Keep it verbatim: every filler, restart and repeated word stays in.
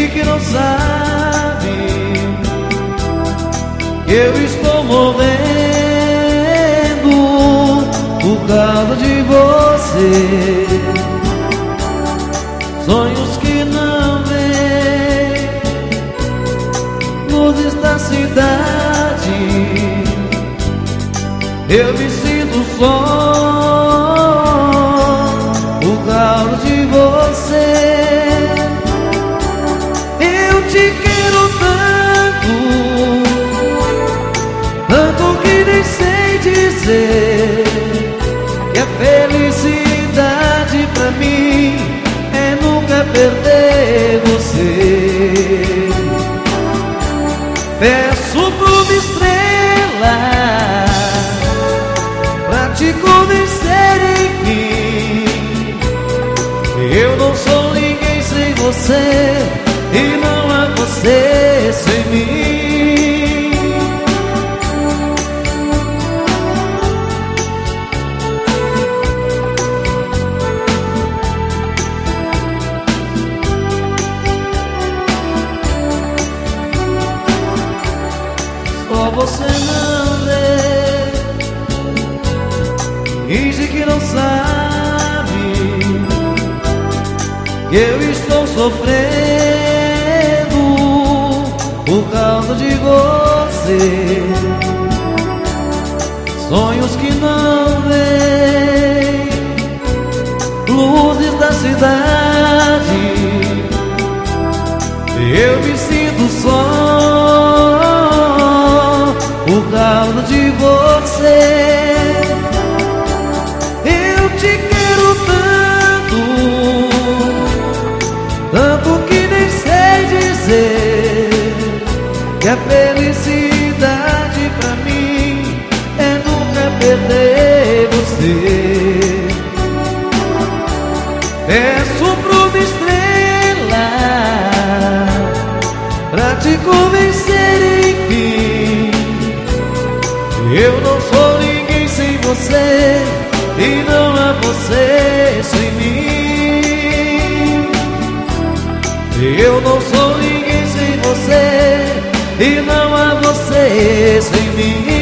que não sabe que eu estou morrendo por causa de você. Sonhos que não vêm, luzes da cidade. Eu me sinto só por causa de você. Eu te quero tanto, tanto que nem sei dizer que a felicidade pra mim é nunca perder você. Peço pra uma estrela pra te convencer em mim. Eu não sou ninguém sem você e não há você sem mim. Só você não vê, finge que não sabe que eu estou sofrendo por causa de você. Sonhos que não vêm, luzes da cidade. Eu me sinto só por causa de você. Eu te quero tanto, tanto que nem sei dizer que a felicidade pra mim é nunca perder você. Peço pra uma estrela pra te convencer em mim. Eu não sou ninguém sem você e não há você sem mim. Eu não sou ninguém sem você e não há você sem mim.